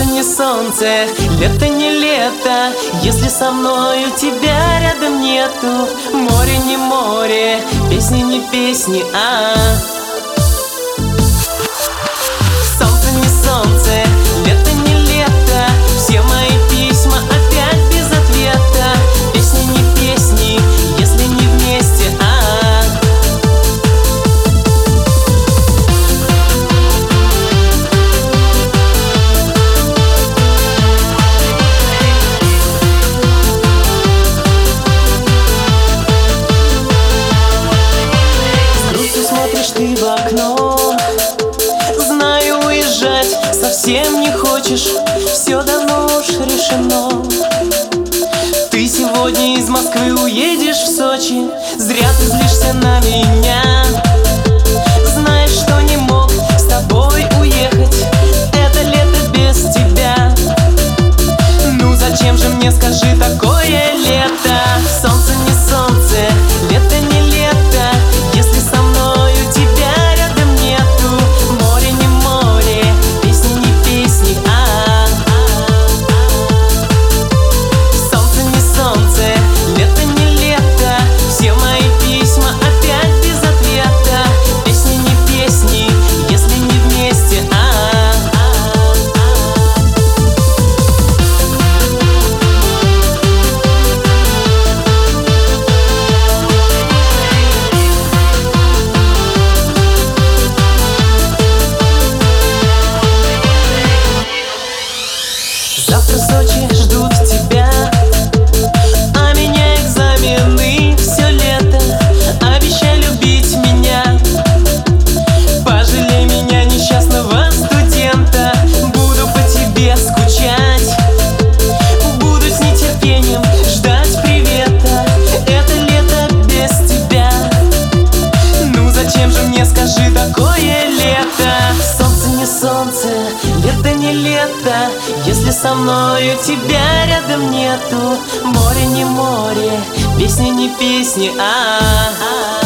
Солнце не солнце, лето не лето, если со мною тебя рядом нету. Море не море, песни не песни, Солнце не солнце, лето не лето, все мои письма опять без ответа. Песни не песни, если не вместе, Ты в окно, знаю, уезжать совсем не хочешь, все давно уж решено. Ты сегодня из Москвы уедешь в Сочи, зря ты злишься на меня. Знаешь, что не мог с тобой уехать, это лето без тебя. Ну зачем же мне, скажи, такое лето? Солнце не солнце, лето не лето, если со мною тебя рядом нету. Море не море, песни не песни, Солнце не солнце, лето не лето, все мои письма опять без ответа. Песни не песни, если не вместе, Завтра в Сочи ждут тебя, а меня экзамены все лето. Обещай любить меня, пожалей меня, несчастного студента. Буду по тебе скучать, буду с нетерпением ждать привета. Это лето без тебя, ну зачем же мне, скажи, такое лето? Солнце не солнце, лето не лето, если со мною тебя рядом нету. Море не море, песни не песни,